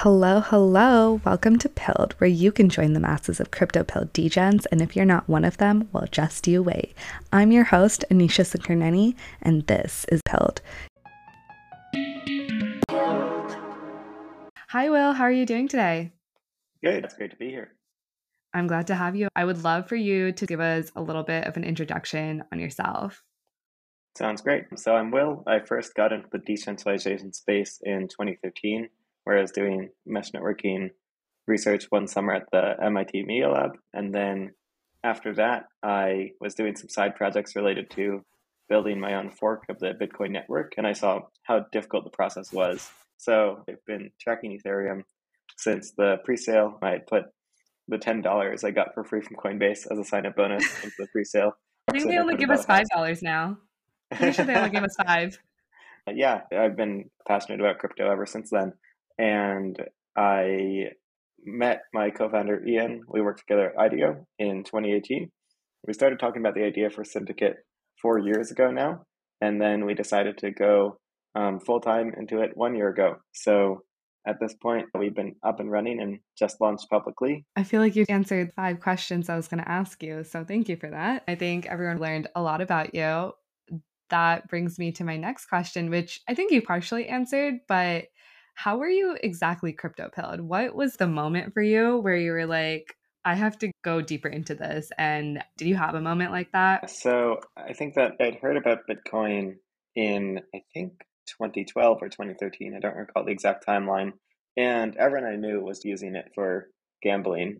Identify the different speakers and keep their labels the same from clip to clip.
Speaker 1: Hello, hello. Welcome to Pilled, where you can join the masses of crypto pilled degens. And if you're not one of them, well, just you wait. I'm your host, Anisha Sinkerneni, and this is Pilled. Hi, Will. How are you doing today?
Speaker 2: Good. It's great to be here.
Speaker 1: I'm glad to have you. I would love for you to give us a little bit of an introduction on yourself.
Speaker 2: Sounds great. So I'm Will. I first got into the decentralization space in 2013, where I was doing mesh networking research one summer at the MIT Media Lab. And then after that, I was doing some side projects related to building my own fork of the Bitcoin network. And I saw how difficult the process was. So I've been tracking Ethereum since the pre-sale. I had put the $10 I got for free from Coinbase as a sign-up bonus into the pre-sale.
Speaker 1: I think
Speaker 2: So
Speaker 1: they
Speaker 2: I
Speaker 1: only
Speaker 2: put
Speaker 1: give
Speaker 2: about
Speaker 1: us $5 now. Pretty sure they only give us five.
Speaker 2: Yeah, I've been passionate about crypto ever since then. And I met my co-founder Ian. We worked together at IDEO in 2018. We started talking about the idea for Syndicate 4 years ago now, and then we decided to go full-time into it 1 year ago. So at this point, we've been up and running and just launched publicly.
Speaker 1: I feel like you answered 5 questions I was going to ask you. So thank you for that. I think everyone learned a lot about you. That brings me to my next question, which I think you partially answered, but how were you exactly crypto pilled? What was the moment for you where you were like, I have to go deeper into this? And did you have a moment like that?
Speaker 2: So I think that I'd heard about Bitcoin in, I think, 2012 or 2013. I don't recall the exact timeline. And everyone I knew was using it for gambling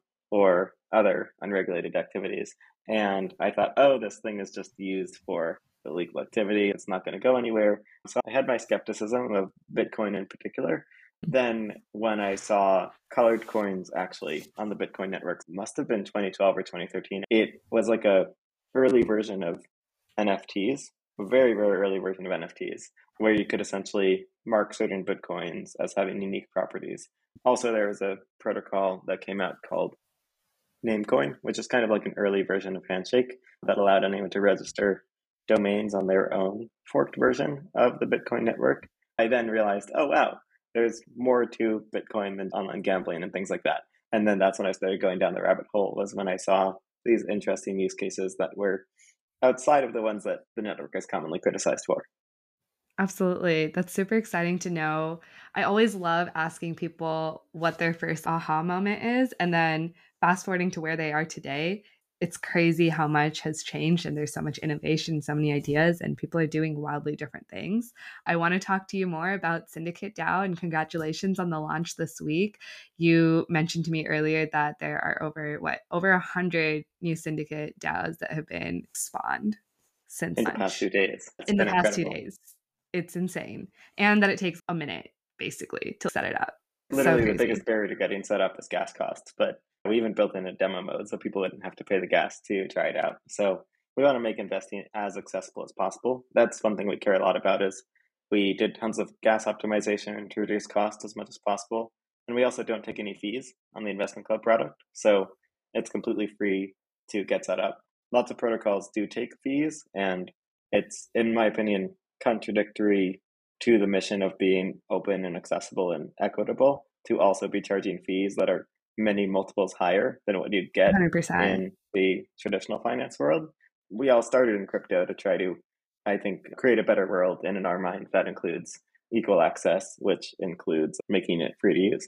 Speaker 2: or other unregulated activities. And I thought, oh, this thing is just used for illegal activity. It's not going to go anywhere. So I had my skepticism of Bitcoin in particular. Then when I saw colored coins actually on the Bitcoin network, must have been 2012 or 2013. It was like a early version of NFTs, a very, very early version of NFTs, where you could essentially mark certain Bitcoins as having unique properties. Also, there was a protocol that came out called Namecoin, which is kind of like an early version of Handshake that allowed anyone to register domains on their own forked version of the Bitcoin network. I then realized, oh, wow, there's more to Bitcoin than online gambling and things like that. And then that's when I started going down the rabbit hole, was when I saw these interesting use cases that were outside of the ones that the network is commonly criticized for.
Speaker 1: Absolutely. That's super exciting to know. I always love asking people what their first aha moment is. And then fast forwarding to where they are today, it's crazy how much has changed and there's so much innovation, so many ideas, and people are doing wildly different things. I want to talk to you more about Syndicate DAO and congratulations on the launch this week. You mentioned to me earlier that there are over 100 new Syndicate DAOs that have been spawned since
Speaker 2: In the past
Speaker 1: launch
Speaker 2: 2 days. It's
Speaker 1: in the
Speaker 2: been
Speaker 1: past two
Speaker 2: incredible.
Speaker 1: days. It's insane. And that it takes a minute basically to set it up. So
Speaker 2: Literally, the
Speaker 1: crazy.
Speaker 2: biggest barrier to getting set up is gas costs, but we even built in a demo mode so people wouldn't have to pay the gas to try it out. So we want to make investing as accessible as possible. That's one thing we care a lot about. Is we did tons of gas optimization to reduce cost as much as possible. And we also don't take any fees on the investment club product. So it's completely free to get set up. Lots of protocols do take fees, and it's, in my opinion, contradictory to the mission of being open and accessible and equitable to also be charging fees that are many multiples higher than what you'd get
Speaker 1: 100%.
Speaker 2: in the traditional finance world. We all started in crypto to try to, I think, create a better world. And in our mind, that includes equal access, which includes making it free to use.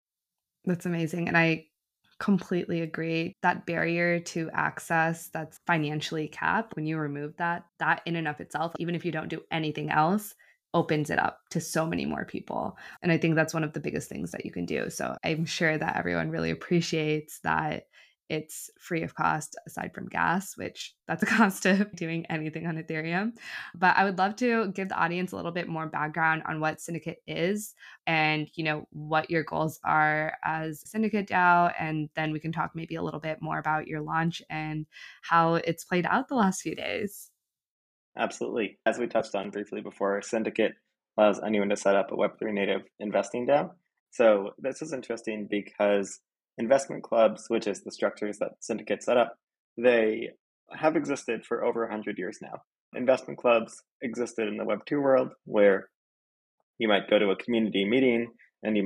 Speaker 1: That's amazing. And I completely agree. That barrier to access that's financially capped, when you remove that, that in and of itself, even if you don't do anything else, opens it up to so many more people. And I think that's one of the biggest things that you can do. So I'm sure that everyone really appreciates that it's free of cost aside from gas, which that's a cost of doing anything on Ethereum. But I would love to give the audience a little bit more background on what Syndicate is and what your goals are as Syndicate DAO, and then we can talk maybe a little bit more about your launch and how it's played out the last few days.
Speaker 2: Absolutely. As we touched on briefly before, Syndicate allows anyone to set up a Web3 native investing DAO. So this is interesting because investment clubs, which is the structures that Syndicate set up, they have existed for over 100 years now. Investment clubs existed in the Web2 world, where you might go to a community meeting and you might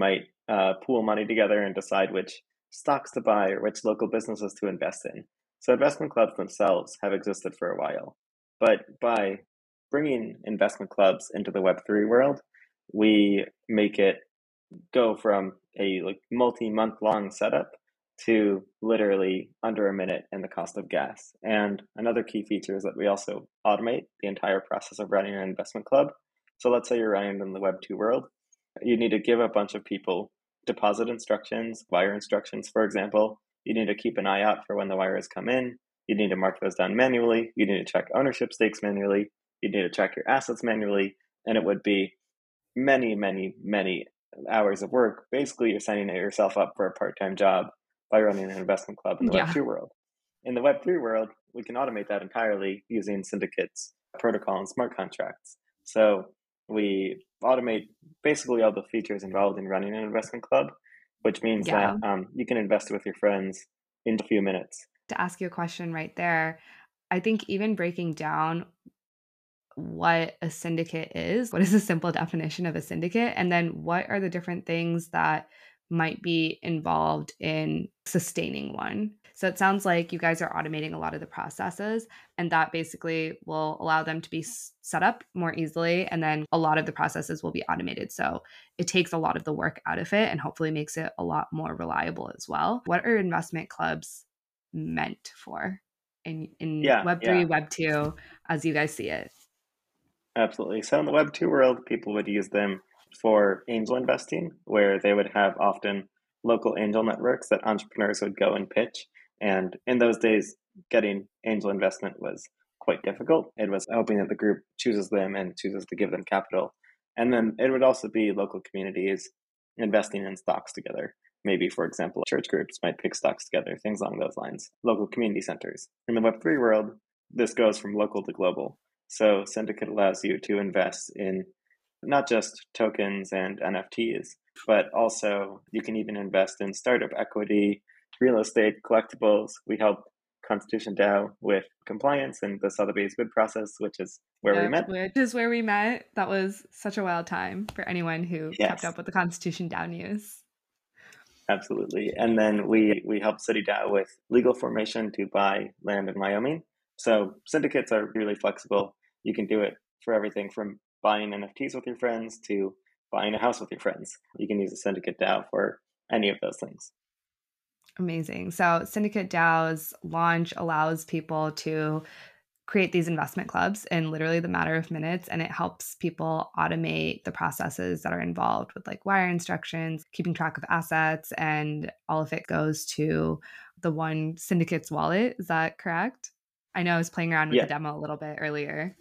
Speaker 2: pool money together and decide which stocks to buy or which local businesses to invest in. So investment clubs themselves have existed for a while. But by bringing investment clubs into the Web3 world, we make it go from a like multi-month long setup to literally under a minute in the cost of gas. And another key feature is that we also automate the entire process of running an investment club. So let's say you're running in the Web2 world. You need to give a bunch of people deposit instructions, wire instructions, for example. You need to keep an eye out for when the wires come in. You need to mark those down manually. You need to check ownership stakes manually. You need to check your assets manually. And it would be many, many, many hours of work. Basically, you're signing yourself up for a part-time job by running an investment club in the
Speaker 1: Yeah.
Speaker 2: Web2 world. In the Web3 world, we can automate that entirely using syndicates, protocol, and smart contracts. So we automate basically all the features involved in running an investment club, which means
Speaker 1: Yeah.
Speaker 2: that you can invest with your friends in a few minutes.
Speaker 1: To ask you a question right there, I think even breaking down what a syndicate is, what is a simple definition of a syndicate, and then what are the different things that might be involved in sustaining one. So it sounds like you guys are automating a lot of the processes, and that basically will allow them to be set up more easily. And then a lot of the processes will be automated. So it takes a lot of the work out of it and hopefully makes it a lot more reliable as well. What are investment clubs meant for in
Speaker 2: Yeah,
Speaker 1: Web3,
Speaker 2: yeah.
Speaker 1: Web2, as you guys see it?
Speaker 2: Absolutely. So in the Web2 world, people would use them for angel investing, where they would have often local angel networks that entrepreneurs would go and pitch. And in those days, getting angel investment was quite difficult. It was hoping that the group chooses them and chooses to give them capital. And then it would also be local communities investing in stocks together. Maybe, for example, church groups might pick stocks together, things along those lines. Local community centers. In the Web3 world, this goes from local to global. So Syndicate allows you to invest in not just tokens and NFTs, but also you can even invest in startup equity, real estate, collectibles. We help Constitution DAO with compliance and the Sotheby's bid process, which is where we
Speaker 1: Yep,
Speaker 2: met.
Speaker 1: which is where we met. That was such a wild time for anyone who kept
Speaker 2: Yes,
Speaker 1: up with the Constitution Down news.
Speaker 2: absolutely. And then we help City DAO with legal formation to buy land in Wyoming. So syndicates are really flexible. You can do it for everything from buying NFTs with your friends to buying a house with your friends. You can use a syndicate DAO for any of those things.
Speaker 1: Amazing. So Syndicate DAO's launch allows people to create these investment clubs in literally the matter of minutes, and it helps people automate the processes that are involved with like wire instructions, keeping track of assets, and all of it goes to the one syndicate's wallet. Is that correct? I know I was playing around with the
Speaker 2: Yeah,
Speaker 1: demo a little bit earlier.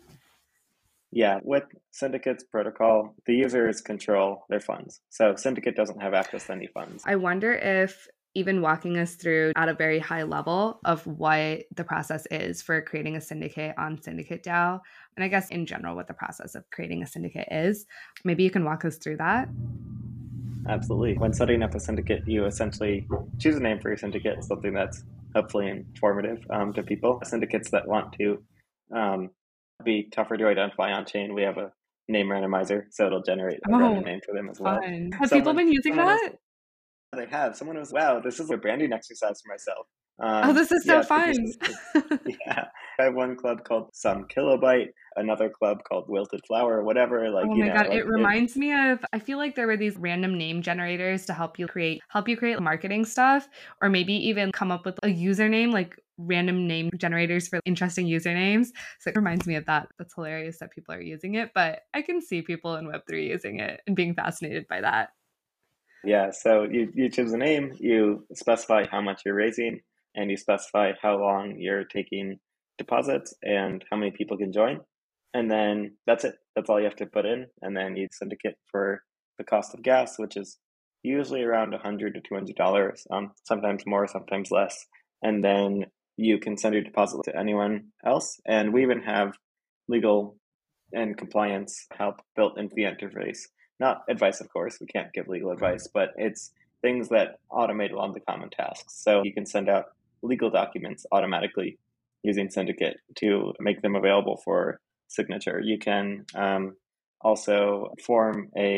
Speaker 2: yeah. With Syndicate's protocol, the users control their funds. So Syndicate doesn't have access to any funds.
Speaker 1: I wonder if even walking us through at a very high level of what the process is for creating a syndicate on Syndicate DAO, and I guess in general what the process of creating a syndicate is, maybe you can walk us through that.
Speaker 2: Absolutely. When setting up a syndicate, you essentially choose a name for your syndicate, something that's hopefully informative to people. Syndicates that want to um, be tougher to identify on chain, we have a name randomizer, so it'll generate a random
Speaker 1: Oh,
Speaker 2: name for them as well.
Speaker 1: fun. Have people
Speaker 2: Someone,
Speaker 1: been using
Speaker 2: someone was
Speaker 1: that?
Speaker 2: they have. Someone was, wow, this is a branding exercise for myself.
Speaker 1: Oh, this is so
Speaker 2: Yeah, people
Speaker 1: fun.
Speaker 2: just, yeah. I have one club called Some Kilobyte, another club called Wilted Flower, whatever. Like,
Speaker 1: Oh my god, it reminds me of, I feel like there were these random name generators to help you create marketing stuff, or maybe even come up with a username, like random name generators for interesting usernames. So it reminds me of that. That's hilarious that people are using it, but I can see people in Web3 using it and being fascinated by that.
Speaker 2: yeah, so you choose a name, you specify how much you're raising, and you specify how long you're taking deposits and how many people can join. And then that's it. That's all you have to put in. And then you syndicate for the cost of gas, which is usually around $100 to $200, sometimes more, sometimes less. And then you can send your deposit to anyone else. And we even have legal and compliance help built into the interface. Not advice, of course, we can't give legal advice, but it's things that automate a lot of the common tasks. So you can send out legal documents automatically using Syndicate to make them available for signature. You can also form a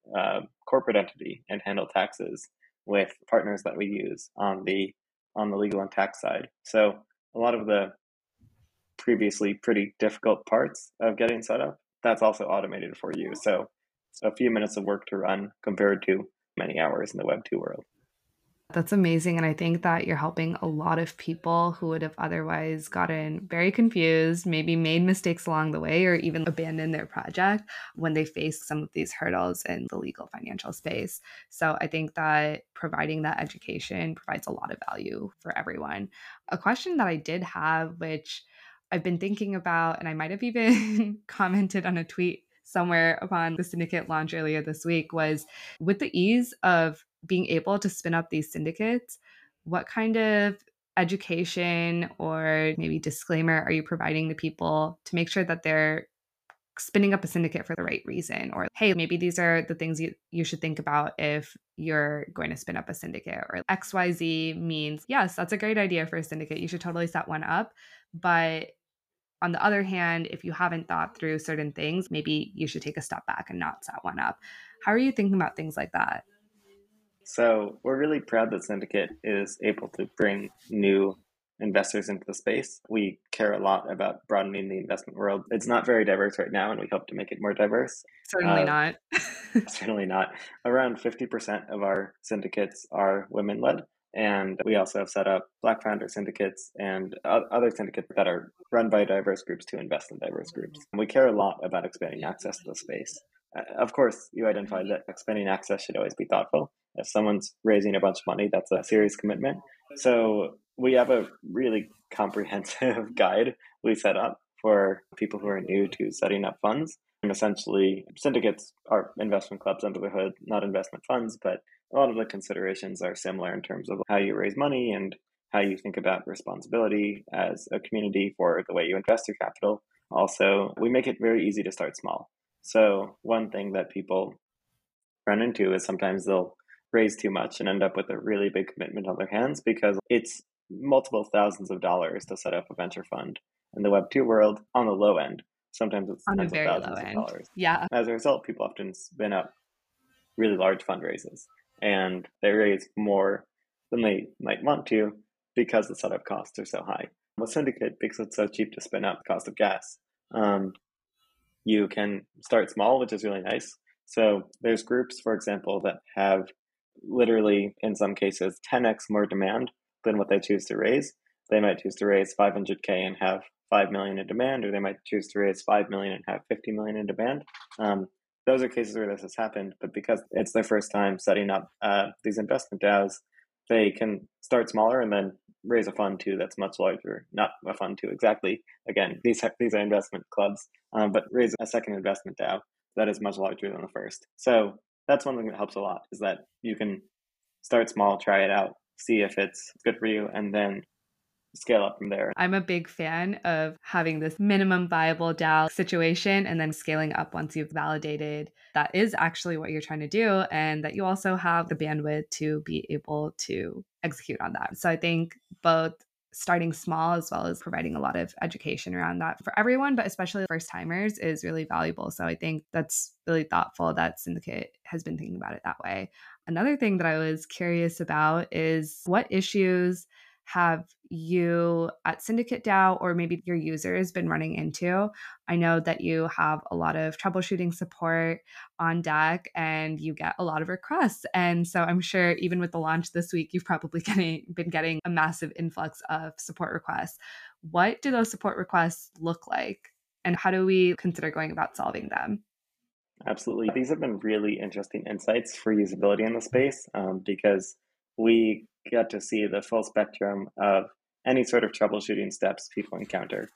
Speaker 2: corporate entity and handle taxes with partners that we use on the legal and tax side. So a lot of the previously pretty difficult parts of getting set up, that's also automated for you. So it's a few minutes of work to run compared to many hours in the Web 2 world.
Speaker 1: That's amazing. And I think that you're helping a lot of people who would have otherwise gotten very confused, maybe made mistakes along the way, or even abandoned their project when they face some of these hurdles in the legal financial space. So I think that providing that education provides a lot of value for everyone. A question that I did have, which I've been thinking about, and I might have even commented on a tweet somewhere upon the syndicate launch earlier this week, was with the ease of being able to spin up these syndicates, what kind of education or maybe disclaimer are you providing to people to make sure that they're spinning up a syndicate for the right reason? Or, hey, maybe these are the things you should think about if you're going to spin up a syndicate, or XYZ means, yes, that's a great idea for a syndicate. You should totally set one up. But on the other hand, if you haven't thought through certain things, maybe you should take a step back and not set one up. How are you thinking about things like that?
Speaker 2: So we're really proud that Syndicate is able to bring new investors into the space. We care a lot about broadening the investment world. It's not very diverse right now, and we hope to make it more diverse.
Speaker 1: Certainly
Speaker 2: Uh,
Speaker 1: not.
Speaker 2: Certainly not. Around 50% of our syndicates are women led. And we also have set up Black founder syndicates and other syndicates that are run by diverse groups to invest in diverse groups. And we care a lot about expanding access to the space. Of course, you identified that expanding access should always be thoughtful. If someone's raising a bunch of money, that's a serious commitment. So we have a really comprehensive guide we set up for people who are new to setting up funds. And essentially, syndicates are investment clubs under the hood, not investment funds, but a lot of the considerations are similar in terms of how you raise money and how you think about responsibility as a community for the way you invest your capital. Also, we make it very easy to start small. So one thing that people run into is sometimes they'll raise too much and end up with a really big commitment on their hands because it's multiple thousands of dollars to set up a venture fund. In the Web 2 world, on the low end, sometimes it's
Speaker 1: On a
Speaker 2: tens of
Speaker 1: very low
Speaker 2: thousands of
Speaker 1: end.
Speaker 2: dollars.
Speaker 1: Yeah.
Speaker 2: As a result, people often spin up really large fundraisers and they raise more than they might want to because the setup costs are so high. With Syndicate, because it's so cheap to spin up, the cost of gas, you can start small, which is really nice. So there's groups, for example, that have literally, in some cases, 10x more demand than what they choose to raise. They might choose to raise 500K and have 5 million in demand, or they might choose to raise 5 million and have 50 million in demand. Those are cases where this has happened, but because it's their first time setting up these investment DAOs, they can start smaller and then raise a fund too that's much larger. Not a fund too exactly. Again, these are investment clubs, but raise a second investment DAO that is much larger than the first. So that's one thing that helps a lot, is that you can start small, try it out, see if it's good for you, and then scale up from there.
Speaker 1: I'm a big fan of having this minimum viable DAO situation and then scaling up once you've validated that is actually what you're trying to do, and that you also have the bandwidth to be able to execute on that. So I think both starting small as well as providing a lot of education around that for everyone, but especially first timers, is really valuable. So I think that's really thoughtful that Syndicate has been thinking about it that way. Another thing that I was curious about is, what issues have you at Syndicate DAO or maybe your users been running into? I know that you have a lot of troubleshooting support on deck and you get a lot of requests. And so I'm sure even with the launch this week, you've probably been getting a massive influx of support requests. What do those support requests look like? And how do we consider going about solving them?
Speaker 2: Absolutely. These have been really interesting insights for usability in the space because we get to see the full spectrum of any sort of troubleshooting steps people encounter.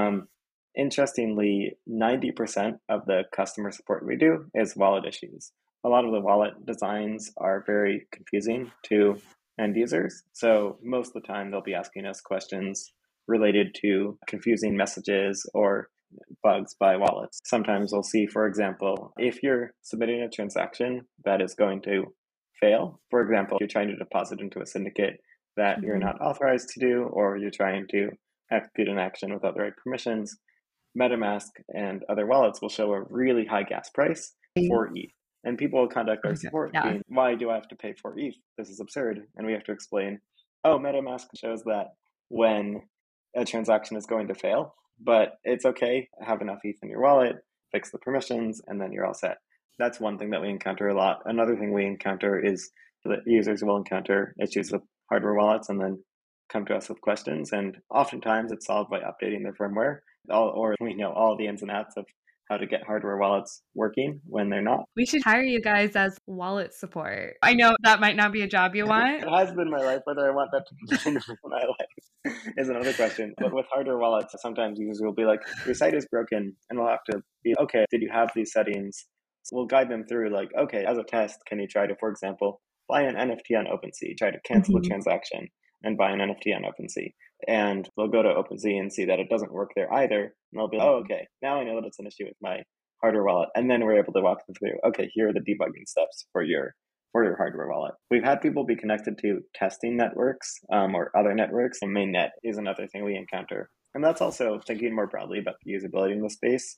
Speaker 2: Interestingly, 90% of the customer support we do is wallet issues. A lot of the wallet designs are very confusing to end users. So most of the time, they'll be asking us questions related to confusing messages or bugs by wallets. Sometimes we'll see, for example, if you're submitting a transaction that is going to fail, for example, you're trying to deposit into a syndicate that you're
Speaker 1: Mhm.
Speaker 2: not authorized to do, or you're trying to execute an action without the right permissions, MetaMask and other wallets will show a really high gas price for ETH. And people will contact
Speaker 1: Oh
Speaker 2: our
Speaker 1: my God.
Speaker 2: support
Speaker 1: Yeah.
Speaker 2: being, why do I have to pay for ETH? This is absurd. And we have to explain, oh, MetaMask shows that when a transaction is going to fail, but it's okay, have enough ETH in your wallet, fix the permissions, and then you're all set. That's one thing that we encounter a lot. Another thing we encounter is that users will encounter issues with hardware wallets and then come to us with questions. And oftentimes it's solved by updating their firmware, or we know all the ins and outs of how to get hardware wallets working when they're not.
Speaker 1: We should hire you guys as wallet support. I know that might not be a job you want.
Speaker 2: It has been my life. Whether I want that to continue to be my life is another question. But with hardware wallets, sometimes users will be like, your site is broken, and we'll have to be, okay, did you have these settings? So we'll guide them through, like, okay, as a test, can you try to, for example, buy an NFT on OpenSea, try to cancel the
Speaker 1: Mhm.
Speaker 2: transaction and buy an NFT on OpenSea. And they'll go to OpenSea and see that it doesn't work there either. And they'll be, oh, okay, now I know that it's an issue with my hardware wallet. And then we're able to walk them through, okay, here are the debugging steps for your hardware wallet. We've had people be connected to testing networks or other networks, and mainnet is another thing we encounter. And that's also thinking more broadly about the usability in the space.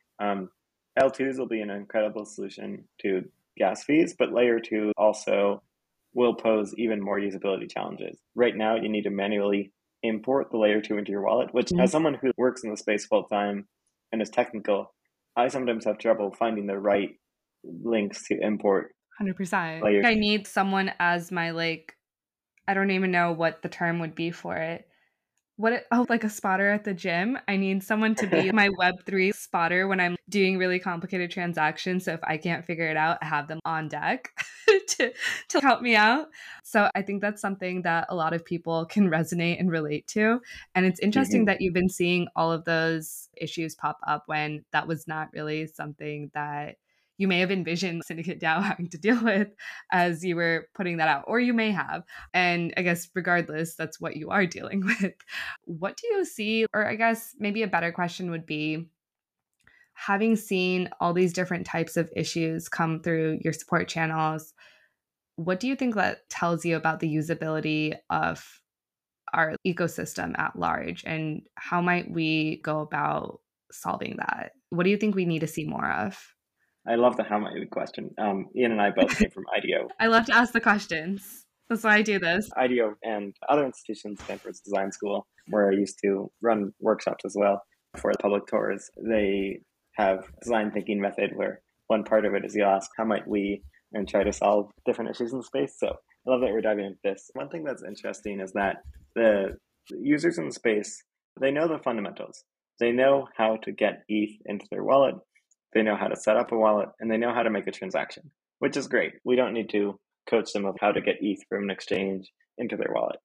Speaker 2: L2s will be an incredible solution to gas fees, but layer 2 also will pose even more usability challenges. Right now, you need to manually import the layer 2 into your wallet, which, as someone who works in the space full time and is technical, I sometimes have trouble finding the right links to import
Speaker 1: 100%.
Speaker 2: layer.
Speaker 1: I need someone as my, like, I don't even know what the term would be for it. Like a spotter at the gym. I need someone to be my Web3 spotter when I'm doing really complicated transactions. So if I can't figure it out, I have them on deck to, to help me out. So I think that's something that a lot of people can resonate and relate to. And it's interesting
Speaker 2: Mhm.
Speaker 1: that you've been seeing all of those issues pop up when that was not really something that you may have envisioned Syndicate DAO having to deal with as you were putting that out, or you may have. And I guess regardless, that's what you are dealing with. What do you see? Or I guess maybe a better question would be, having seen all these different types of issues come through your support channels, what do you think that tells you about the usability of our ecosystem at large? And how might we go about solving that? What do you think we need to see more of?
Speaker 2: I love the how might we question. Ian and I both came from IDEO.
Speaker 1: I love to ask the questions. That's why I do this.
Speaker 2: IDEO and other institutions, Stanford's design school, where I used to run workshops as well for the public tours. They have design thinking method where one part of it is you ask, how might we, and try to solve different issues in the space. So I love that we're diving into this. One thing that's interesting is that the users in the space, they know the fundamentals. They know how to get ETH into their wallet. They know how to set up a wallet, and they know how to make a transaction, which is great. We don't need to coach them of how to get ETH from an exchange into their wallet.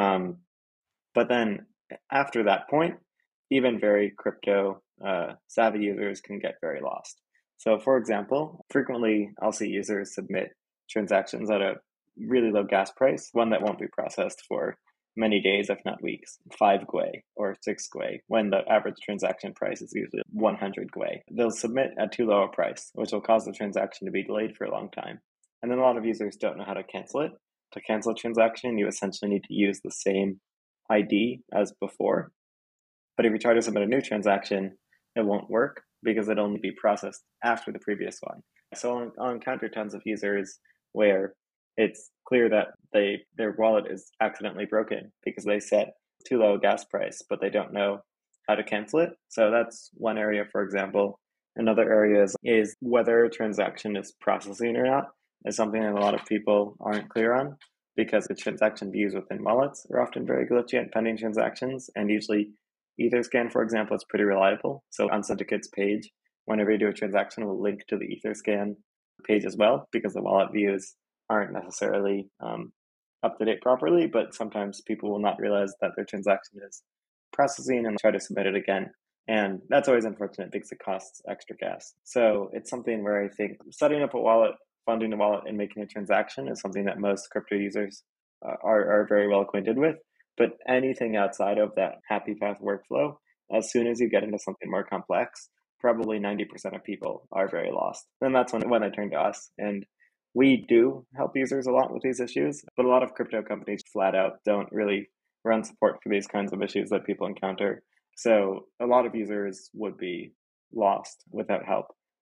Speaker 2: But then after that point, even very crypto savvy users can get very lost. So, for example, frequently I'll see users submit transactions at a really low gas price, one that won't be processed for many days, if not weeks, 5 Gwei or 6 Gwei, when the average transaction price is usually 100 Gwei. They'll submit at too low a price, which will cause the transaction to be delayed for a long time. And then a lot of users don't know how to cancel it. To cancel a transaction, you essentially need to use the same ID as before. But if you try to submit a new transaction, it won't work because it'll only be processed after the previous one. So I'll encounter tons of users where it's clear that their wallet is accidentally broken because they set too low a gas price, but they don't know how to cancel it. So that's one area, for example. Another area is whether a transaction is processing or not is something that a lot of people aren't clear on because the transaction views within wallets are often very glitchy at pending transactions, and usually Etherscan, for example, is pretty reliable. So on Syndicate's page, whenever you do a transaction, we'll link to the Etherscan page as well, because the wallet views aren't necessarily up to date properly, but sometimes people will not realize that their transaction is processing and try to submit it again. And that's always unfortunate because it costs extra gas. So it's something where I think setting up a wallet, funding a wallet, and making a transaction is something that most crypto users are very well acquainted with. But anything outside of that happy path workflow, as soon as you get into something more complex, probably 90% of people are very lost. And that's when they turn to us. And we do help users a lot with these issues, but a lot of crypto companies flat out don't really run support for these kinds of issues that people encounter. So a lot of users would be lost without help.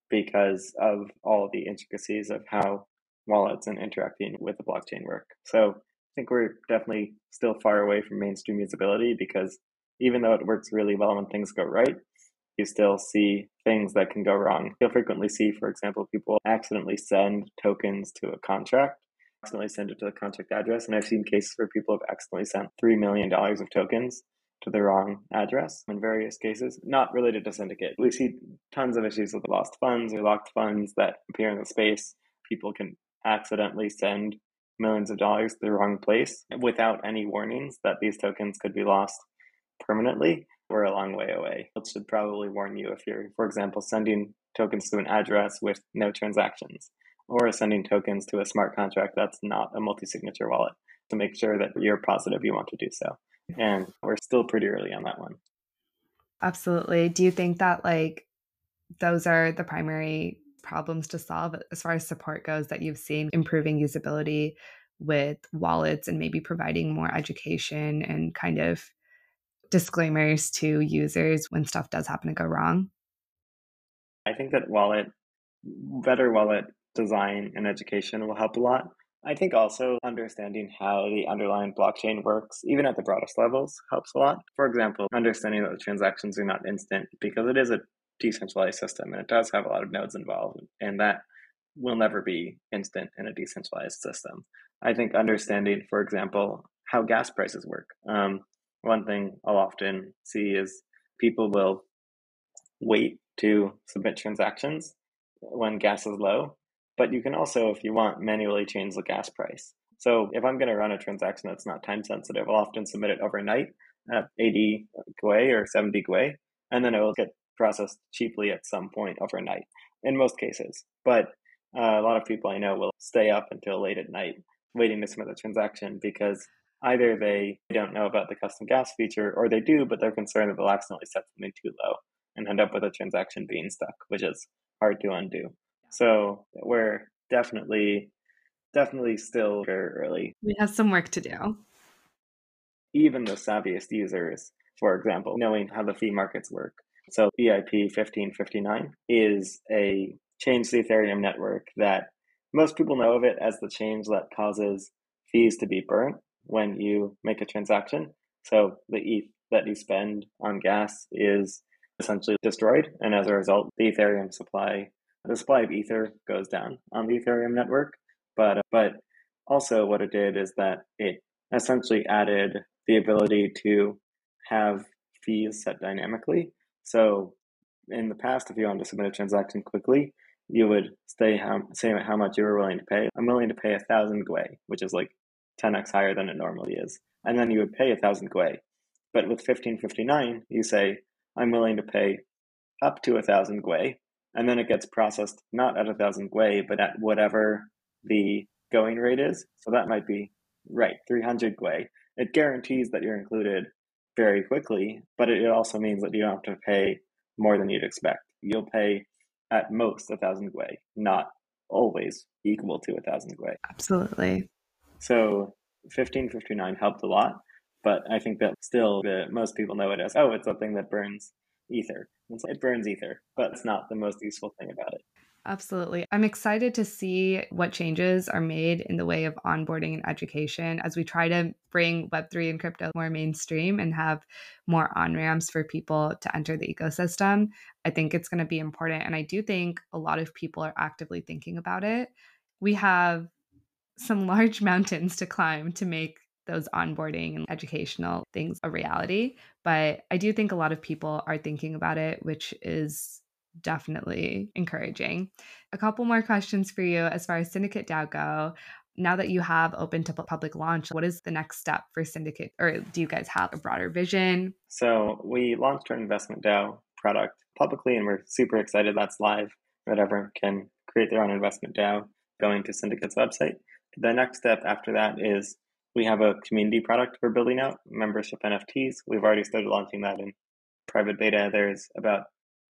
Speaker 2: because of all the intricacies of how wallets and interacting with the blockchain work. So I think we're definitely still far away from mainstream usability because even though it works really well when things go right, you still see things that can go wrong. You'll frequently see, for example, people accidentally send tokens to a contract, accidentally send it to the contract address. And I've seen cases where people have accidentally sent $3 million of tokens to the wrong address in various cases, not related to Syndicate. We see tons of issues with lost funds or locked funds that appear in the space. People can accidentally send millions of dollars to the wrong place without any warnings that these tokens could be lost permanently. We're a long way away. It should probably warn you if you're, for example, sending tokens to an address with no transactions, or sending tokens to a smart contract that's not a multi-signature wallet, to make sure that you're positive you want to do so. And we're still pretty early on that one.
Speaker 1: Absolutely. Do you think that like those are the primary problems to solve as far as support goes that you've seen improving usability with wallets and maybe providing more education and kind of disclaimers to users when stuff does happen to go wrong?
Speaker 2: I think that better wallet design and education will help a lot. I think also understanding how the underlying blockchain works, even at the broadest levels, helps a lot. For example, understanding that the transactions are not instant because it is a decentralized system and it does have a lot of nodes involved, and that will never be instant in a decentralized system. I think understanding, for example, how gas prices work. One thing I'll often see is people will wait to submit transactions when gas is low, but you can also, if you want, manually change the gas price. So if I'm going to run a transaction that's not time sensitive, I'll often submit it overnight at 80 Gwei or 70 Gwei, and then it will get processed cheaply at some point overnight in most cases. But a lot of people I know will stay up until late at night waiting to submit the transaction because either they don't know about the custom gas feature, or they do, but they're concerned that they'll accidentally set something too low and end up with a transaction being stuck, which is hard to undo. So we're definitely still very early.
Speaker 1: We have some work to do.
Speaker 2: Even the savviest users, for example, knowing how the fee markets work. So EIP 1559 is a change to the Ethereum network that most people know of it as the change that causes fees to be burnt when you make a transaction. So the ETH that you spend on gas is essentially destroyed, and as a result, the supply of Ether goes down on the Ethereum network. But also what it did is that it essentially added the ability to have fees set dynamically. So in the past, if you wanted to submit a transaction quickly, you would say how much you were willing to pay. I'm willing to pay 1,000 Gwei, which is like 10x higher than it normally is. And then you would pay 1,000 Gwei. But with 1559, you say, I'm willing to pay up to 1,000 Gwei. And then it gets processed not at 1,000 Gwei, but at whatever the going rate is. So that might be, right, 300 Gwei. It guarantees that you're included very quickly, but it also means that you don't have to pay more than you'd expect. You'll pay at most 1,000 Gwei, not always equal to 1,000 Gwei.
Speaker 1: Absolutely.
Speaker 2: So 1559 helped a lot, but I think that still most people know it as, oh, it's something that burns Ether. It burns Ether, but it's not the most useful thing about it.
Speaker 1: Absolutely. I'm excited to see what changes are made in the way of onboarding and education as we try to bring Web3 and crypto more mainstream and have more on ramps for people to enter the ecosystem. I think it's going to be important. And I do think a lot of people are actively thinking about it. We have some large mountains to climb to make those onboarding and educational things a reality. But I do think a lot of people are thinking about it, which is definitely encouraging. A couple more questions for you as far as Syndicate DAO go. Now that you have open to public launch, what is the next step for Syndicate? Or do you guys have a broader vision?
Speaker 2: So we launched our investment DAO product publicly, and we're super excited that's live, that everyone can create their own investment DAO going to Syndicate's website. The next step after that is we have a community product we're building out, membership NFTs. We've already started launching that in private beta. There's about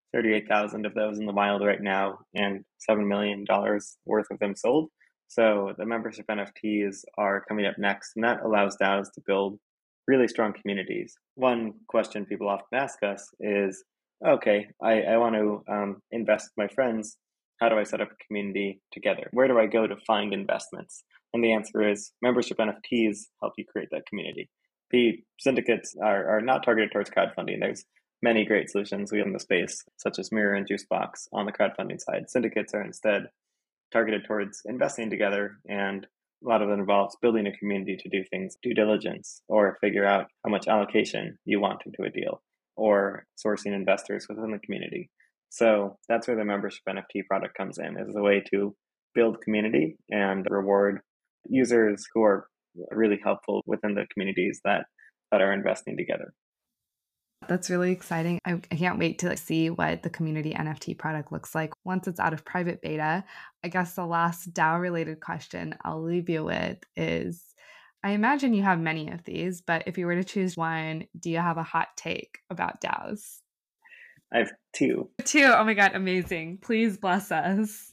Speaker 2: 38,000 of those in the wild right now, and $7 million worth of them sold. So the membership NFTs are coming up next, and that allows DAOs to build really strong communities. One question people often ask us is, okay, I want to invest with my friends. how do I set up a community together? Where do I go to find investments? And the answer is membership NFTs help you create that community. The syndicates are not targeted towards crowdfunding. There's many great solutions we have in the space, such as Mirror and Juicebox on the crowdfunding side. Syndicates are instead targeted towards investing together, and a lot of it involves building a community to do things, due diligence, or figure out how much allocation you want into a deal, or sourcing investors within the community. So that's where the membership NFT product comes in, as a way to build community and reward users who are really helpful within the communities that are investing together.
Speaker 1: That's really exciting. I can't wait to see what the community NFT product looks like once it's out of private beta. I guess the last DAO related question I'll leave you with is, I imagine you have many of these, but if you were to choose one, do you have a hot take about DAOs?
Speaker 2: I have two.
Speaker 1: Two. Oh my God, amazing. Please bless us.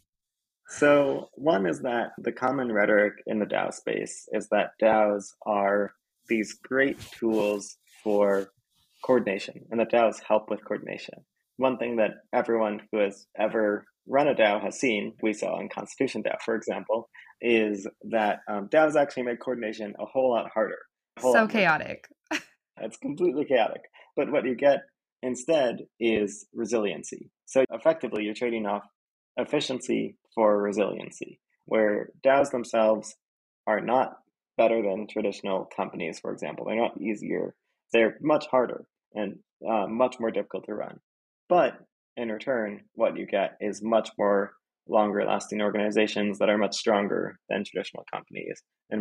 Speaker 2: So one is that the common rhetoric in the DAO space is that DAOs are these great tools for coordination, and that DAOs help with coordination. One thing that everyone who has ever run a DAO has seen, we saw in Constitution DAO, for example, is that DAOs actually make coordination a whole lot harder.
Speaker 1: So chaotic.
Speaker 2: It's completely chaotic. But what you get instead is resiliency. So effectively, you're trading off efficiency for resiliency, where DAOs themselves are not better than traditional companies, for example. They're not easier. They're much harder and much more difficult to run. But in return, what you get is much more longer lasting organizations that are much stronger than traditional companies, and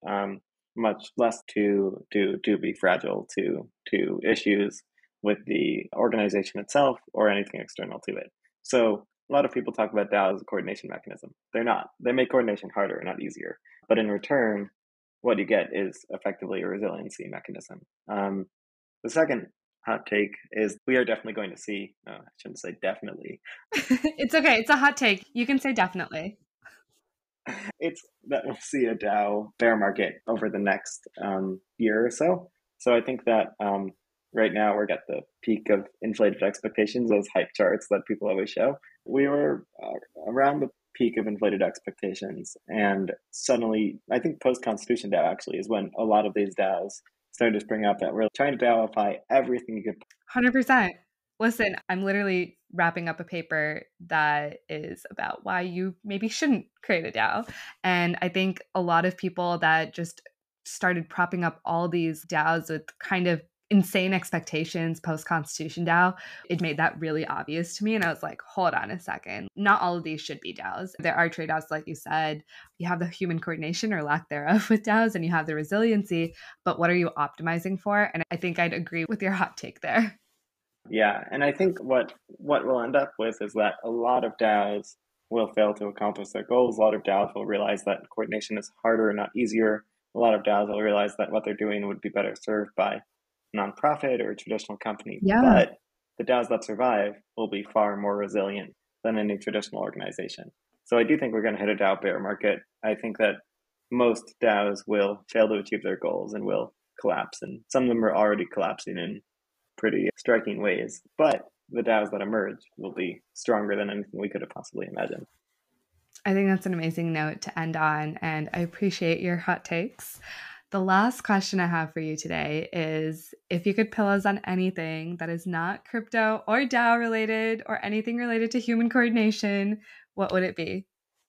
Speaker 2: much less to be fragile to issues with the organization itself or anything external to it. So a lot of people talk about DAO as a coordination mechanism. They're not. They make coordination harder, not easier. But in return, what you get is effectively a resiliency mechanism. The second hot take is we are definitely going to see, I shouldn't say definitely.
Speaker 1: It's okay. It's a hot take. You can say definitely.
Speaker 2: It's that we'll see a DAO bear market over the next year or so. So I think that right now we're at the peak of inflated expectations, those hype charts that people always show. We were around the peak of inflated expectations, and suddenly, I think post-Constitution DAO actually is when a lot of these DAOs started to spring up that we're trying to DAOify everything you could.
Speaker 1: 100%. Listen, I'm literally wrapping up a paper that is about why you maybe shouldn't create a DAO. And I think a lot of people that just started propping up all these DAOs with kind of insane expectations post Constitution DAO, it made that really obvious to me. And I was like, hold on a second. Not all of these should be DAOs. There are trade offs, like you said. You have the human coordination or lack thereof with DAOs, and you have the resiliency. But what are you optimizing for? And I think I'd agree with your hot take there.
Speaker 2: Yeah, and I think what we'll end up with is that a lot of DAOs will fail to accomplish their goals. A lot of DAOs will realize that coordination is harder, not easier. A lot of DAOs will realize that what they're doing would be better served by a nonprofit or a traditional company.
Speaker 1: Yeah.
Speaker 2: But the DAOs that survive will be far more resilient than any traditional organization. So I do think we're going to hit a DAO bear market. I think that most DAOs will fail to achieve their goals and will collapse, and some of them are already collapsing in pretty striking ways. But the DAOs that emerge will be stronger than anything we could have possibly imagined.
Speaker 1: I think that's an amazing note to end on, and I appreciate your hot takes. The last question I have for you today is, if you could pill us on anything that is not crypto or DAO related or anything related to human coordination, what would it be?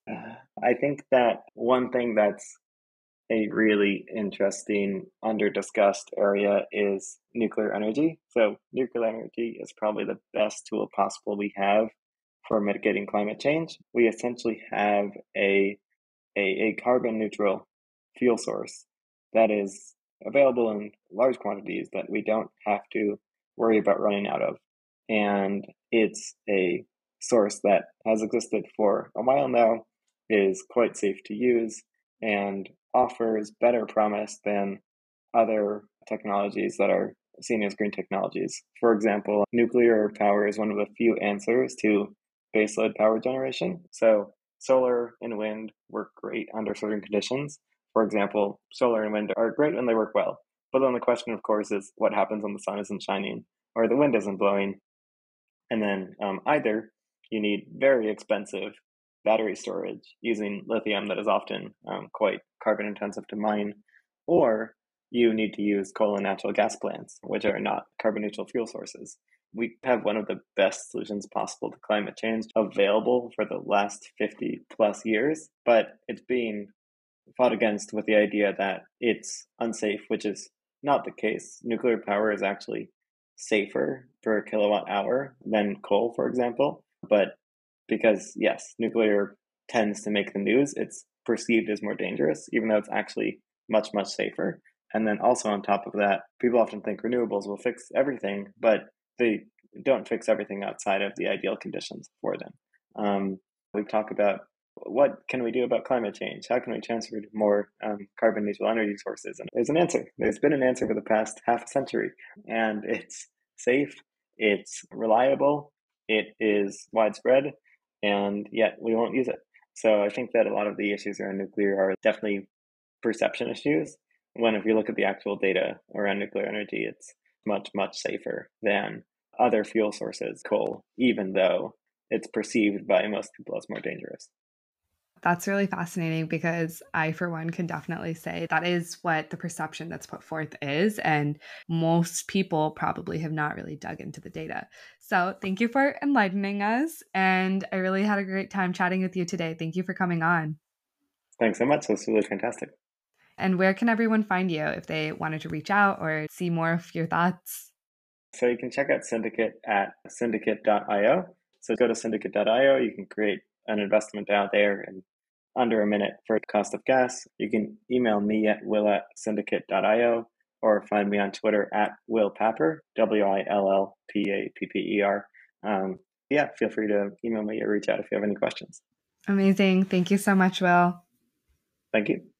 Speaker 2: I think that one thing that's a really interesting, under-discussed area is nuclear energy. So nuclear energy is probably the best tool possible we have for mitigating climate change. We essentially have a carbon neutral fuel source that is available in large quantities that we don't have to worry about running out of. And it's a source that has existed for a while now, is quite safe to use, and offers better promise than other technologies that are seen as green technologies. For example, nuclear power is one of the few answers to baseload power generation. So solar and wind work great under certain conditions. For example, solar and wind are great when they work well. But then the question, of course, is what happens when the sun isn't shining or the wind isn't blowing? And then either you need very expensive battery storage using lithium that is often quite carbon intensive to mine, or you need to use coal and natural gas plants, which are not carbon neutral fuel sources. We have one of the best solutions possible to climate change available for the last 50 plus years, but it's being fought against with the idea that it's unsafe, which is not the case. Nuclear power is actually safer per kilowatt hour than coal, for example. But because, yes, nuclear tends to make the news, it's perceived as more dangerous, even though it's actually much, much safer. And then also on top of that, people often think renewables will fix everything, but they don't fix everything outside of the ideal conditions for them. We talk about what can we do about climate change? How can we transfer to more carbon neutral energy sources? And there's an answer. There's been an answer for the past half a century, and it's safe, it's reliable, it is widespread, and yet we won't use it. So I think that a lot of the issues around nuclear are definitely perception issues. When if you look at the actual data around nuclear energy, it's much, much safer than other fuel sources, coal, even though it's perceived by most people as more dangerous.
Speaker 1: That's really fascinating because I, for one, can definitely say that is what the perception that's put forth is. And most people probably have not really dug into the data. So thank you for enlightening us. And I really had a great time chatting with you today. Thank you for coming on.
Speaker 2: Thanks so much. That's really fantastic.
Speaker 1: And where can everyone find you if they wanted to reach out or see more of your thoughts?
Speaker 2: So you can check out Syndicate at syndicate.io. So go to syndicate.io. You can create an investment out there in under a minute for the cost of gas. You can email me at will@syndicate.io or find me on Twitter at Will Papper, WILLPAPPER. Yeah, feel free to email me or reach out if you have any questions.
Speaker 1: Amazing. Thank you so much, Will.
Speaker 2: Thank you.